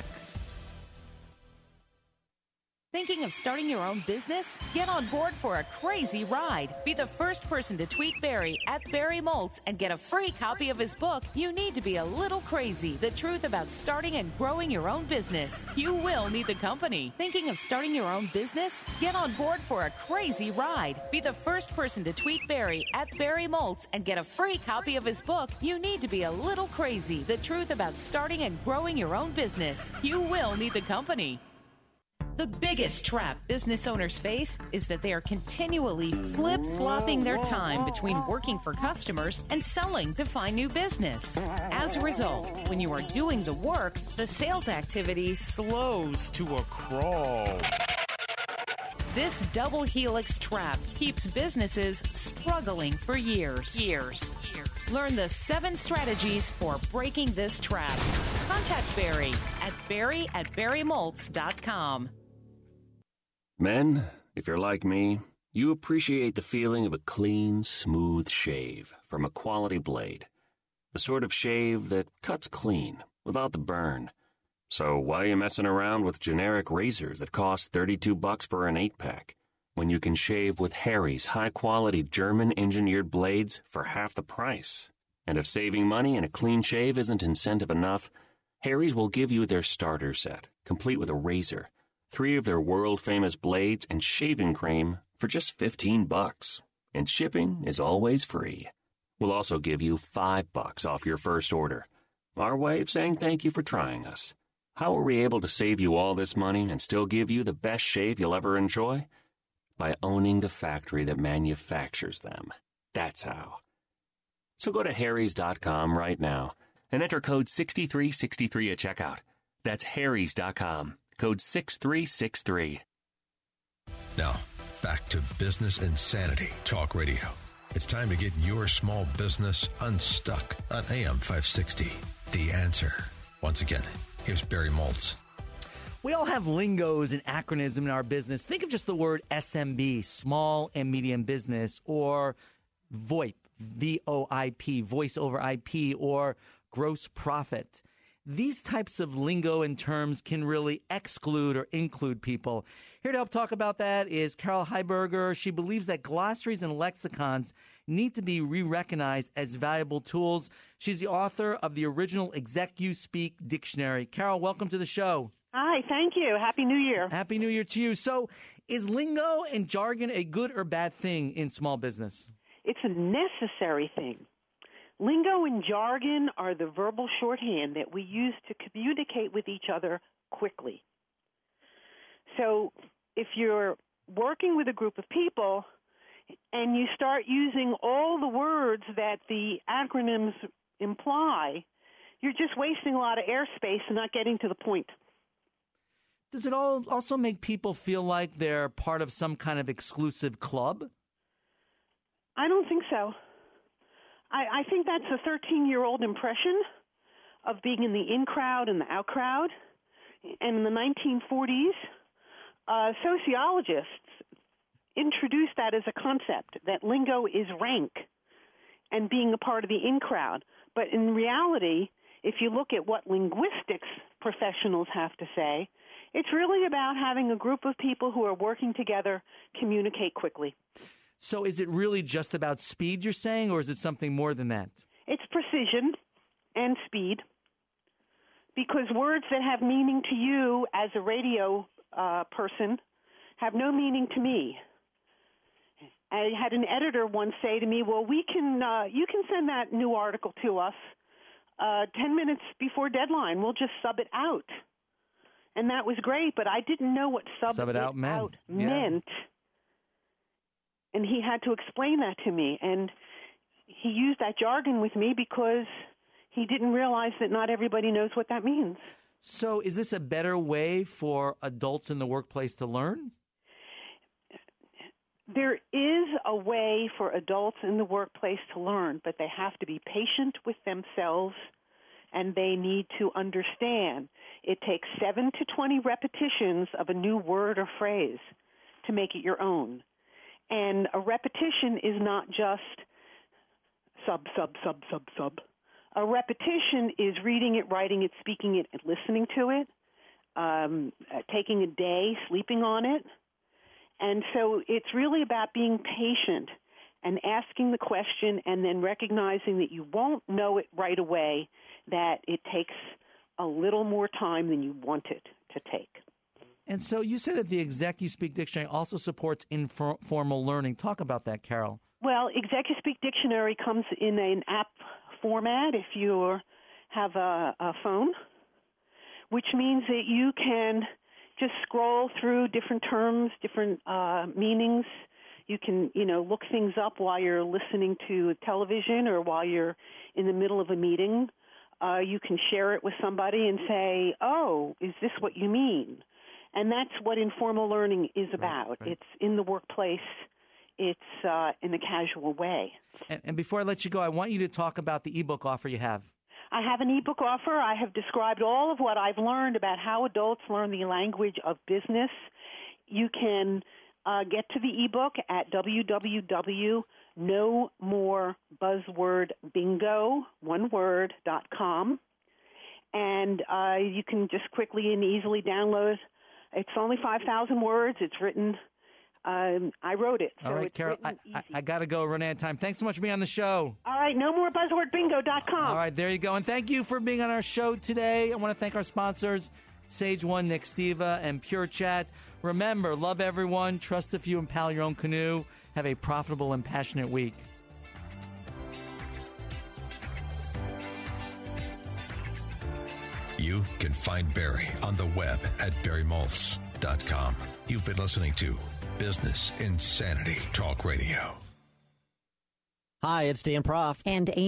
Thinking of starting your own business? Get on board for a crazy ride. Be the first person to tweet Barry at Barry Moltz and get a free copy of his book, You Need to Be a Little Crazy, The Truth About Starting and Growing Your Own Business. You will need the company. Thinking of starting your own business? Get on board for a crazy ride. Be the first person to tweet Barry at Barry Moltz and get a free copy of his book, You Need to Be a Little Crazy, The Truth About Starting and Growing Your Own Business. You will need the company. The biggest trap business owners face is that they are continually flip-flopping their time between working for customers and selling to find new business. As a result, when you are doing the work, the sales activity slows to a crawl. This double helix trap keeps businesses struggling for years. Years. Years. Learn the seven strategies for breaking this trap. Contact Barry at barry at barry moltz dot com. Men, if you're like me, you appreciate the feeling of a clean, smooth shave from a quality blade. The sort of shave that cuts clean, without the burn. So why are you messing around with generic razors that cost thirty-two bucks for an eight-pack, when you can shave with Harry's high-quality German-engineered blades for half the price? And if saving money and a clean shave isn't incentive enough, Harry's will give you their starter set, complete with a razor, three of their world-famous blades, and shaving cream for just fifteen bucks. And shipping is always free. We'll also give you five bucks off your first order. Our way of saying thank you for trying us. How are we able to save you all this money and still give you the best shave you'll ever enjoy? By owning the factory that manufactures them. That's how. So go to harrys dot com right now and enter code six three six three at checkout. That's harrys dot com. Code six three six three. Now, back to Business Insanity Talk Radio. It's time to get your small business unstuck on A M five sixty. The Answer. Once again, here's Barry Moltz. We all have lingos and acronyms in our business. Think of just the word S M B, small and medium business, or VoIP, V O I P, voice over I P, or gross profit. These types of lingo and terms can really exclude or include people. Here to help talk about that is Carol Heiberger. She believes that glossaries and lexicons need to be re-recognized as valuable tools. She's the author of the original ExecUSpeak Dictionary. Carol, welcome to the show. Hi, thank you. Happy New Year. Happy New Year to you. So, is lingo and jargon a good or bad thing in small business? It's a necessary thing. Lingo and jargon are the verbal shorthand that we use to communicate with each other quickly. So if you're working with a group of people and you start using all the words that the acronyms imply, you're just wasting a lot of airspace and not getting to the point. Does it all also make people feel like they're part of some kind of exclusive club? I don't think so. I, I think that's a thirteen-year-old impression of being in the in crowd and the out crowd. And in the nineteen forties, uh, sociologists introduced that as a concept, that lingo is rank and being a part of the in crowd. But in reality, if you look at what linguistics professionals have to say, it's really about having a group of people who are working together communicate quickly. So is it really just about speed, you're saying, or is it something more than that? It's precision and speed, because words that have meaning to you as a radio uh, person have no meaning to me. I had an editor once say to me, well, we can, uh, you can send that new article to us uh, ten minutes before deadline. We'll just sub it out. And that was great, but I didn't know what sub, sub it, it out meant. Out yeah. meant. And he had to explain that to me. And he used that jargon with me because he didn't realize that not everybody knows what that means. So is this a better way for adults in the workplace to learn? There is a way for adults in the workplace to learn, but they have to be patient with themselves, and they need to understand it takes seven to twenty repetitions of a new word or phrase to make it your own. And a repetition is not just sub, sub, sub, sub, sub. A repetition is reading it, writing it, speaking it, and listening to it, um, uh, taking a day, sleeping on it. And so it's really about being patient and asking the question and then recognizing that you won't know it right away, that it takes a little more time than you want it to take. And so you said that the ExecUSpeak Dictionary also supports informal learning. Talk about that, Carol. Well, ExecUSpeak Dictionary comes in an app format if you have a, a phone, which means that you can just scroll through different terms, different uh, meanings. You can, you know, look things up while you're listening to television or while you're in the middle of a meeting. Uh, you can share it with somebody and say, oh, is this what you mean? And that's what informal learning is about. Right, right. It's in the workplace. It's uh, in a casual way. And, and before I let you go, I want you to talk about the ebook offer you have. I have an ebook offer. I have described all of what I've learned about how adults learn the language of business. You can uh, get to the ebook at w w w dot no more buzzword bingo, one word, dot com. And uh, you can just quickly and easily download. It's only five thousand words. It's written. Um, I wrote it. So All right, it's Carol, I, I, I got to go. Run out of time. Thanks so much for being on the show. All right, no more buzzword bingo dot com. All right, there you go. And thank you for being on our show today. I want to thank our sponsors, Sage One, Nextiva, and Pure Chat. Remember, love everyone, trust a few, and paddle your own canoe. Have a profitable and passionate week. You can find Barry on the web at barry maltz dot com. You've been listening to Business Insanity Talk Radio. Hi, it's Dan Proft. And